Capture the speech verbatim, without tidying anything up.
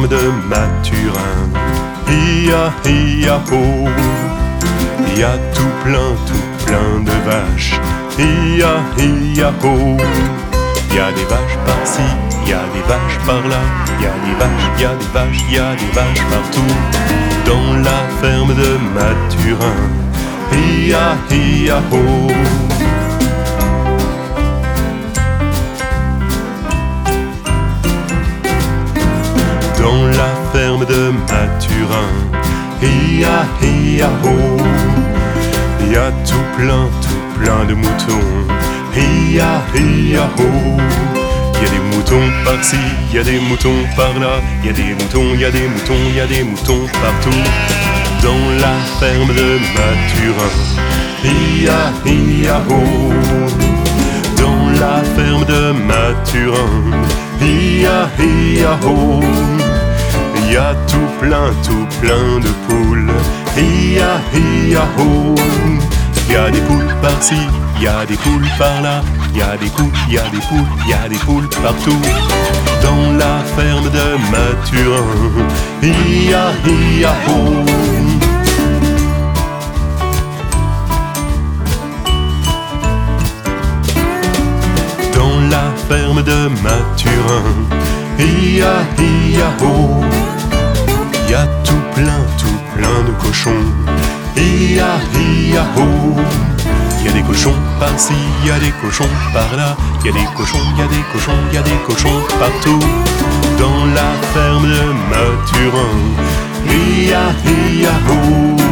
ferme de Mathurin. Hi-ya, hi-ya, ho. Y a tout plein, tout plein de vaches. Hi-ya, hi-ya, ho. Y a des vaches par-ci, y a des vaches par-là. Y a des vaches, y a des vaches, y a des vaches partout. Dans la ferme de Mathurin. Hi-ya, hi-ya, ho. Dans la ferme de Mathurin. Hi-ya, hi-ya, ho. Y a tout plein, tout plein de moutons. Hi-ya, hi-ya, ho. Y a des moutons par-ci, y a des moutons par-là. Y a des moutons, y a des moutons, y a des moutons partout. Dans la ferme de Mathurin. Hi-ya, hi-ya, ho. Dans la ferme de Mathurin. Hi-ya, hi-ya, ho. Y a tout plein, tout plein de poules. Hi-ya, hi-ya, ho. Y a des poules par-ci, y a des poules par-là. Y a des poules, y a des poules, y a des poules partout. Dans la ferme de Mathurin. Hi-ya, hi-ya, ho. Dans la ferme de Mathurin. Hi-ya, hi-ya, ho. Y a tout plein, tout plein de cochons. Hi-ya, hi-ya, ho. Y a des cochons par-ci, y a des cochons par-là. Y a des cochons, y a des cochons, y a des cochons partout. Dans la ferme de Mathurin. Hi-ya, hi-ya, ho.